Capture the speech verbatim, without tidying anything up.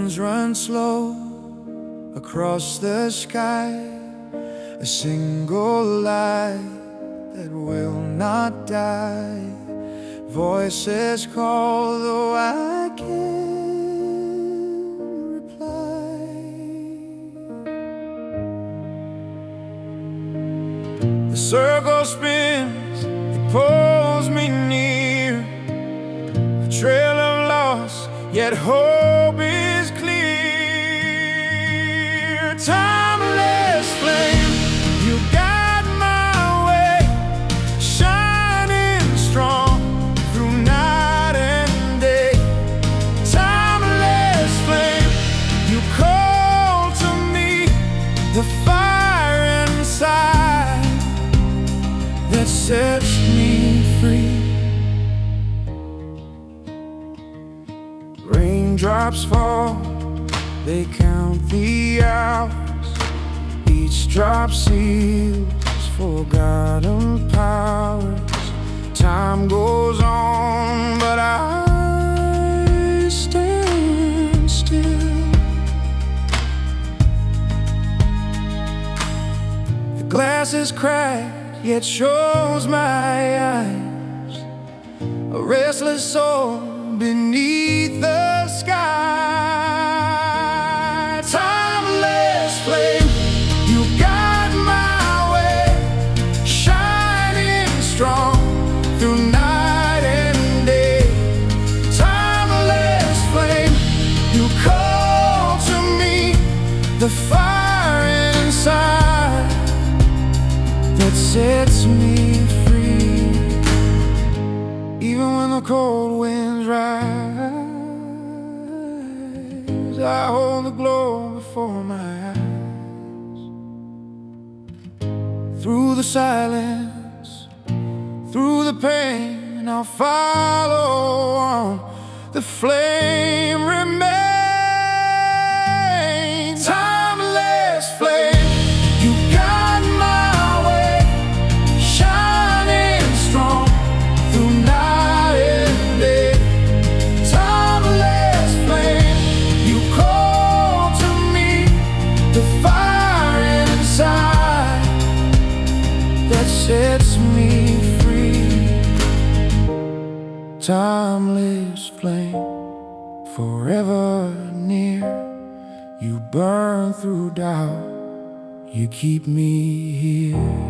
winds run slow across the sky, a single light that will not die. Voices call, though I can't reply. The circle spins, it pulls me near, a trail of loss, yet hope is clear. Timeless flame, you guide my way, shining strong through night and day. Timeless flame, you call to me, the fire inside that sets me free. Raindrops fall, they count the hours, each drop seals forgotten powers. Time goes on, but I stand still. The glass is cracked, yet shows my eyes, a restless soul beneath the sky. Timeless flame, you guide my way, shining strong through night and day. Timeless flame, you call to me, the fire inside that sets me free. Even when the cold winds rise, I hold the glow before my eyes. Through the silence, through the pain, I'll follow on. The flame remains. Timeless flame, you guide my way, shining strong through night and day. Timeless flame, you call to me, the fire inside that sets me free. Timeless flame, forever near, you burn through doubt, you keep me here.